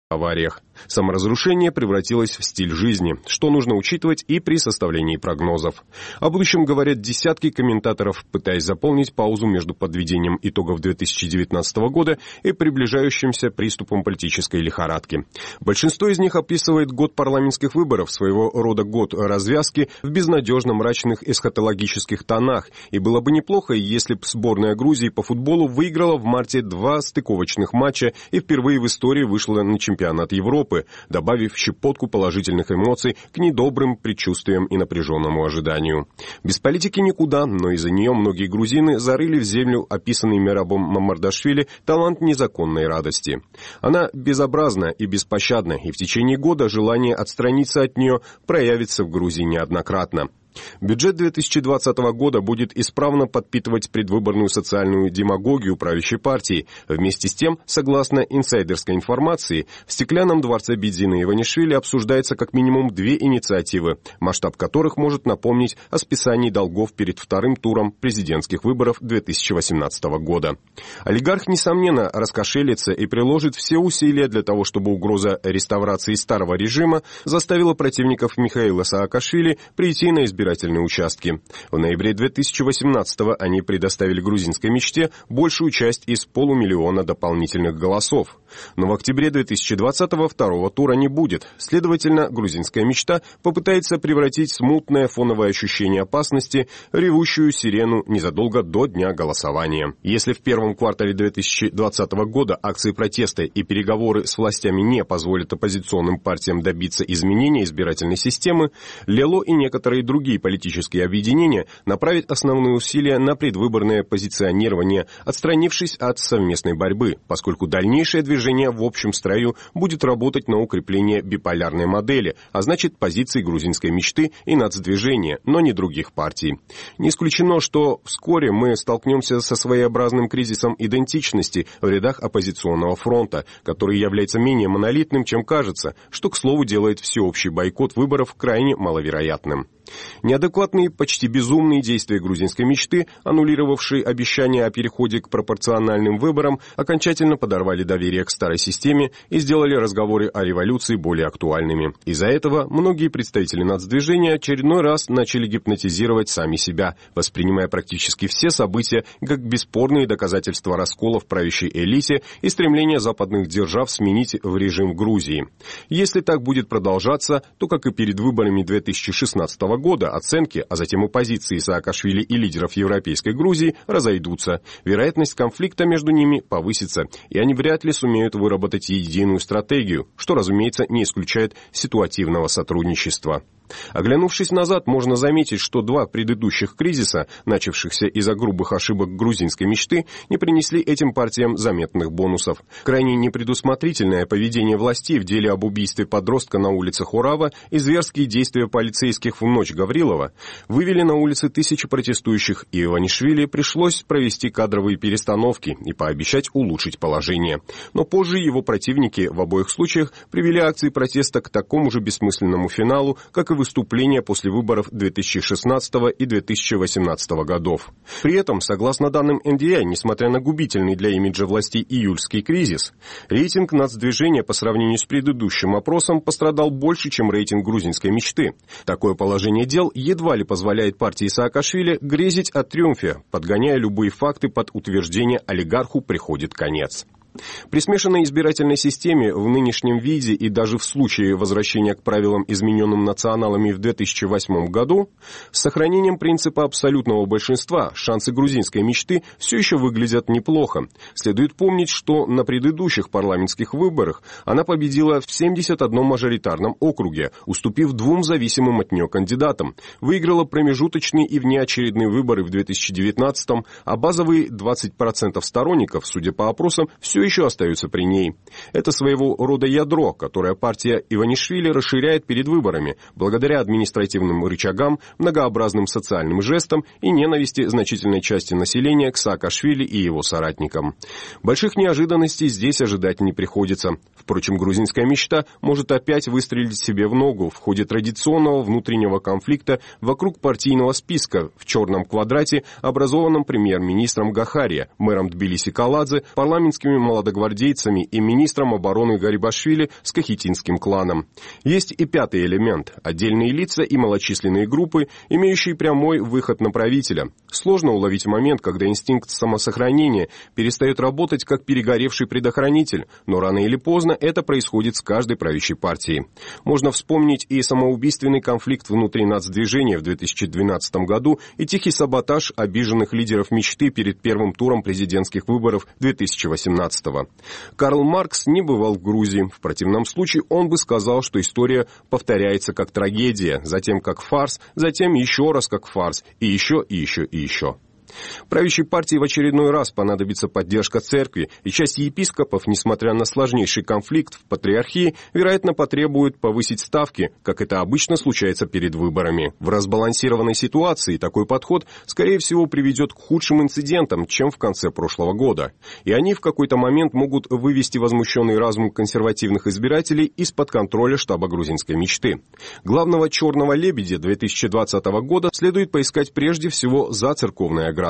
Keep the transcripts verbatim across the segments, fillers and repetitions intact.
авариях. Саморазрушение превратилось в стиль жизни, что нужно учитывать и при составлении прогнозов. О будущем говорят десятки комментаторов, пытаясь заполнить паузу между подведением итогов две тысячи девятнадцатого года и приближающимся приступом политической лихорадки. Большинство из них описывает год парламентских выборов, своего рода год развязки, в безнадежно мрачных эсхатологических тонах, и было бы неплохо, если бы сборная Грузии по футболу выиграла в марте два стыковочных матча и впервые в истории вышла на чемпионат Европы, добавив щепотку положительных эмоций к недобрым предчувствиям и напряженному ожиданию. Без политики никуда, но из-за нее многие грузины зарыли в землю описанный Мерабом Мамардашвили талант незаконной радости. Она безобразна и беспощадна, и в течение года желание отстраниться от нее проявится в Грузии неоднократно. Бюджет две тысячи двадцатого года будет исправно подпитывать предвыборную социальную демагогию правящей партии. Вместе с тем, согласно инсайдерской информации, в стеклянном дворце Бидзина Иванишвили обсуждается как минимум две инициативы, масштаб которых может напомнить о списании долгов перед вторым туром президентских выборов две тысячи восемнадцатого года. Олигарх, несомненно, раскошелится и приложит все усилия для того, чтобы угроза реставрации старого режима заставила противников Михаила Саакашвили прийти на избирательные избирательные участки. В ноябре две тысячи восемнадцатого они предоставили грузинской мечте большую часть из полумиллиона дополнительных голосов. Но в октябре две тысячи двадцатого второго тура не будет. Следовательно, грузинская мечта попытается превратить смутное фоновое ощущение опасности в ревущую сирену незадолго до дня голосования. Если в первом квартале две тысячи двадцатого года акции протеста и переговоры с властями не позволят оппозиционным партиям добиться изменения избирательной системы, Лело и некоторые другие политические объединения направят основные усилия на предвыборное позиционирование, отстранившись от совместной борьбы, поскольку дальнейшее движение в общем строю будет работать на укрепление биполярной модели, а значит позиций грузинской мечты и нацдвижения, но не других партий. Не исключено, что вскоре мы столкнемся со своеобразным кризисом идентичности в рядах оппозиционного фронта, который является менее монолитным, чем кажется, что, к слову, делает всеобщий бойкот выборов крайне маловероятным. Неадекватные, почти безумные действия грузинской мечты, аннулировавшие обещания о переходе к пропорциональным выборам, окончательно подорвали доверие к старой системе и сделали разговоры о революции более актуальными. Из-за этого многие представители нацдвижения очередной раз начали гипнотизировать сами себя, воспринимая практически все события как бесспорные доказательства раскола в правящей элите и стремления западных держав сменить в режим Грузии. Если так будет продолжаться, то, как и перед выборами две тысячи шестнадцатого года, оценки, а затем и позиции Саакашвили и лидеров европейской Грузии разойдутся. Вероятность конфликта между ними повысится, и они вряд ли сумеют выработать единую стратегию, что, разумеется, не исключает ситуативного сотрудничества. Оглянувшись назад, можно заметить, что два предыдущих кризиса, начавшихся из-за грубых ошибок грузинской мечты, не принесли этим партиям заметных бонусов. Крайне непредусмотрительное поведение властей в деле об убийстве подростка на улицах Орава и зверские действия полицейских в ночь Гаврилова вывели на улицы тысячи протестующих, и Иванишвили пришлось провести кадровые перестановки и пообещать улучшить положение. Но позже его противники в обоих случаях привели акции протеста к такому же бессмысленному финалу, как и выступления после выборов две тысячи шестнадцатого и две тысячи восемнадцатого годов. При этом, согласно данным эн ди эй, несмотря на губительный для имиджа властей июльский кризис, рейтинг нацдвижения по сравнению с предыдущим опросом пострадал больше, чем рейтинг грузинской мечты. Такое положение дел едва ли позволяет партии Саакашвили грезить о триумфе, подгоняя любые факты под утверждение «олигарху приходит конец». При смешанной избирательной системе в нынешнем виде и даже в случае возвращения к правилам, измененным националами в две тысячи восьмом году, с сохранением принципа абсолютного большинства шансы грузинской мечты все еще выглядят неплохо. Следует помнить, что на предыдущих парламентских выборах она победила в семьдесят одном мажоритарном округе, уступив двум зависимым от нее кандидатам, выиграла промежуточные и внеочередные выборы в две тысячи девятнадцатом, а базовые двадцать процентов сторонников, судя по опросам, все еще остаются при ней. Это своего рода ядро, которое партия Иванишвили расширяет перед выборами, благодаря административным рычагам, многообразным социальным жестам и ненависти значительной части населения к Саакашвили и его соратникам. Больших неожиданностей здесь ожидать не приходится. Впрочем, грузинская мечта может опять выстрелить себе в ногу в ходе традиционного внутреннего конфликта вокруг партийного списка в черном квадрате, образованном премьер-министром Гахария, мэром Тбилиси Каладзе, парламентскими молодогвардейцами и министром обороны Гарибашвили с кахетинским кланом. Есть и пятый элемент – отдельные лица и малочисленные группы, имеющие прямой выход на правителя. Сложно уловить момент, когда инстинкт самосохранения перестает работать как перегоревший предохранитель, но рано или поздно это происходит с каждой правящей партией. Можно вспомнить и самоубийственный конфликт внутри нацдвижения в две тысячи двенадцатом году и тихий саботаж обиженных лидеров мечты перед первым туром президентских выборов две тысячи восемнадцатого. Карл Маркс не бывал в Грузии. В противном случае он бы сказал, что история повторяется как трагедия, затем как фарс, затем еще раз как фарс, и еще, и еще, и еще. Правящей партии в очередной раз понадобится поддержка церкви, и часть епископов, несмотря на сложнейший конфликт в патриархии, вероятно, потребует повысить ставки, как это обычно случается перед выборами. В разбалансированной ситуации такой подход, скорее всего, приведет к худшим инцидентам, чем в конце прошлого года. И они в какой-то момент могут вывести возмущенный разум консервативных избирателей из-под контроля штаба грузинской мечты. Главного черного лебедя две тысячи двадцатого года следует поискать прежде всего за церковной оградой.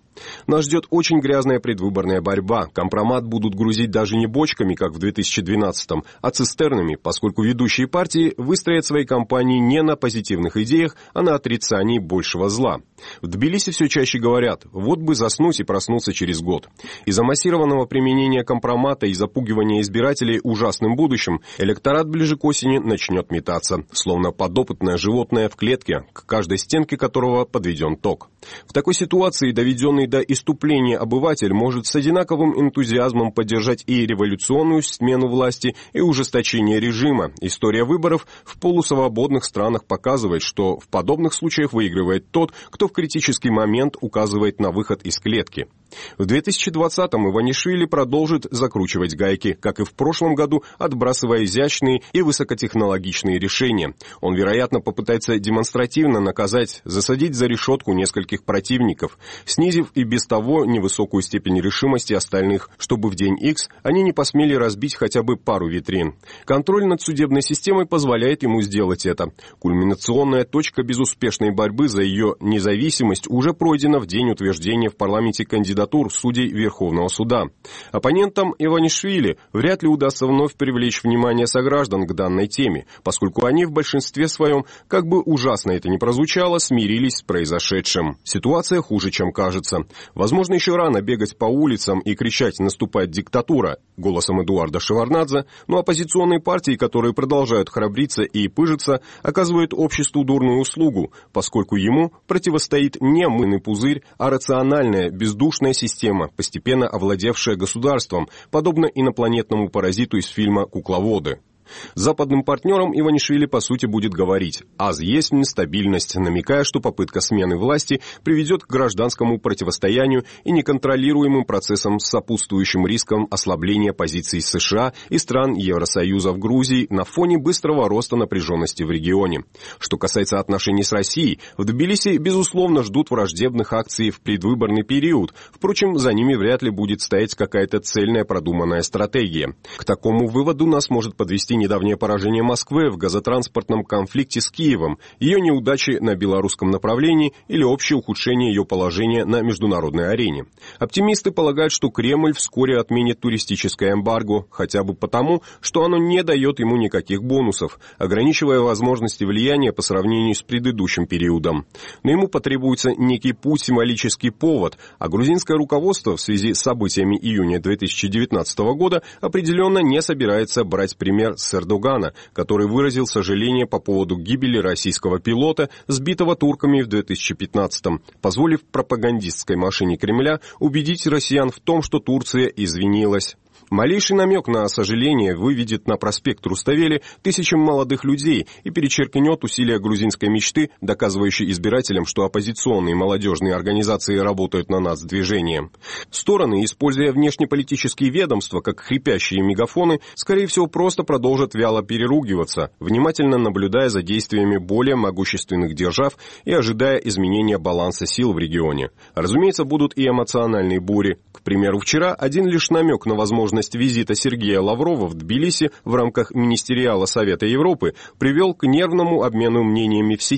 Нас ждет очень грязная предвыборная борьба. Компромат будут грузить даже не бочками, как в две тысячи двенадцатом, а цистернами, поскольку ведущие партии выстроят свои кампании не на позитивных идеях, а на отрицании большего зла. В Тбилиси все чаще говорят: вот бы заснуть и проснуться через год. Из-за массированного применения компромата и запугивания избирателей ужасным будущим, электорат ближе к осени начнет метаться, словно подопытное животное в клетке, к каждой стенке которого подведен ток. В такой ситуации доведенный до исступления обыватель может с одинаковым энтузиазмом поддержать и революционную смену власти, и ужесточение режима. История выборов в полусвободных странах показывает, что в подобных случаях выигрывает тот, кто в критический момент указывает на выход из клетки. В две тысячи двадцатом Иванишвили продолжит закручивать гайки, как и в прошлом году, отбрасывая изящные и высокотехнологичные решения. Он, вероятно, попытается демонстративно наказать, засадить за решетку нескольких противников, снизив и без того невысокую степень решимости остальных, чтобы в день Икс они не посмели разбить хотя бы пару витрин. Контроль над судебной системой позволяет ему сделать это. Кульминационная точка безуспешной борьбы за ее независимость уже пройдена в день утверждения в парламенте кандидатур судей Верховного суда. Оппонентам Иванишвили вряд ли удастся вновь привлечь внимание сограждан к данной теме, поскольку они в большинстве своем, как бы ужасно это ни прозвучало, смирились с произошедшим. Ситуация хуже, чем кажется. Возможно, еще рано бегать по улицам и кричать «наступает диктатура» голосом Эдуарда Шеварднадзе, но оппозиционные партии, которые продолжают храбриться и пыжиться, оказывают обществу дурную услугу, поскольку ему противостоит не мыльный пузырь, а рациональная, бездушная система, постепенно овладевшая государством, подобно инопланетному паразиту из фильма «Кукловоды». Западным партнерам Иванишвили, по сути, будет говорить «аз есть нестабильность», намекая, что попытка смены власти приведет к гражданскому противостоянию и неконтролируемым процессам с сопутствующим риском ослабления позиций США и стран Евросоюза в Грузии на фоне быстрого роста напряженности в регионе. Что касается отношений с Россией, в Тбилиси, безусловно, ждут враждебных акций в предвыборный период, впрочем, за ними вряд ли будет стоять какая-то цельная продуманная стратегия. К такому выводу нас может подвести недавнее поражение Москвы в газотранспортном конфликте с Киевом, ее неудачи на белорусском направлении или общее ухудшение ее положения на международной арене. Оптимисты полагают, что Кремль вскоре отменит туристическое эмбарго, хотя бы потому, что оно не дает ему никаких бонусов, ограничивая возможности влияния по сравнению с предыдущим периодом. Но ему потребуется некий путь, символический повод, а грузинское руководство в связи с событиями июня две тысячи девятнадцатого года определенно не собирается брать пример с Эрдогана, который выразил сожаление по поводу гибели российского пилота, сбитого турками в две тысячи пятнадцатом, позволив пропагандистской машине Кремля убедить россиян в том, что Турция извинилась. Малейший намек на сожаление выведет на проспект Руставели тысячам молодых людей и перечеркнет усилия грузинской мечты, доказывающей избирателям, что оппозиционные молодежные организации работают на нацдвижение. Стороны, используя внешнеполитические ведомства как хрипящие мегафоны, скорее всего просто продолжат вяло переругиваться, внимательно наблюдая за действиями более могущественных держав и ожидая изменения баланса сил в регионе. Разумеется, будут и эмоциональные бури. К примеру, вчера один лишь намек на возможность визита Сергея Лаврова в Тбилиси в рамках Министериала Совета Европы привел к нервному обмену мнениями в сети.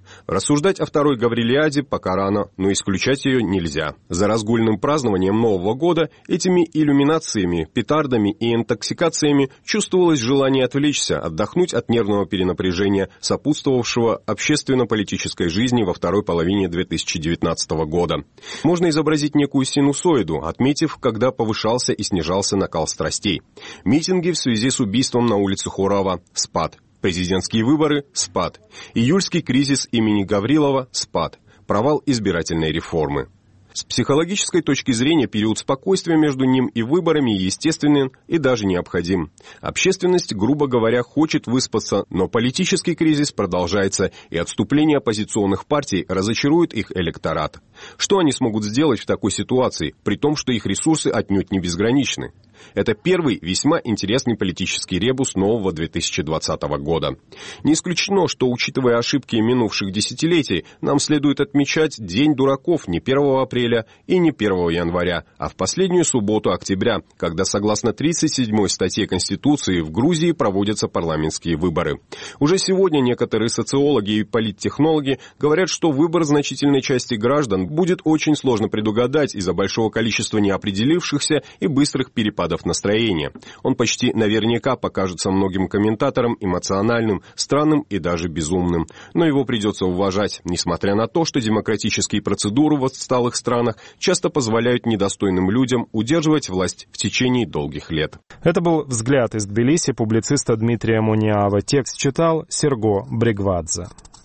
Рассуждать о второй Гаврилиаде пока рано, но исключать ее нельзя. За разгульным празднованием Нового года, этими иллюминациями, петардами и интоксикациями чувствовалось желание отвлечься, отдохнуть от нервного перенапряжения, сопутствовавшего общественно-политической жизни во второй половине две тысячи девятнадцатого года. Можно изобразить некую синусоиду, отметив, когда повышался и снижался накал страстей. Митинги в связи с убийством на улице Хурава – спад. Президентские выборы – спад. Июльский кризис имени Гаврилова – спад. Провал избирательной реформы. С психологической точки зрения период спокойствия между ним и выборами естественен и даже необходим. Общественность, грубо говоря, хочет выспаться, но политический кризис продолжается, и отступление оппозиционных партий разочарует их электорат. Что они смогут сделать в такой ситуации, при том, что их ресурсы отнюдь не безграничны? Это первый весьма интересный политический ребус нового две тысячи двадцатого года. Не исключено, что, учитывая ошибки минувших десятилетий, нам следует отмечать День дураков не первого апреля и не первого января, а в последнюю субботу октября, когда, согласно тридцать седьмой статье Конституции, в Грузии проводятся парламентские выборы. Уже сегодня некоторые социологи и политтехнологи говорят, что выбор значительной части граждан будет очень сложно предугадать из-за большого количества неопределившихся и быстрых перепадов настроения. Он почти наверняка покажется многим комментаторам эмоциональным, странным и даже безумным. Но его придется уважать, несмотря на то, что демократические процедуры в отсталых странах часто позволяют недостойным людям удерживать власть в течение долгих лет. Это был «Взгляд» из Тбилиси публициста Дмитрия Муниава. Текст читал Серго Бригвадзе.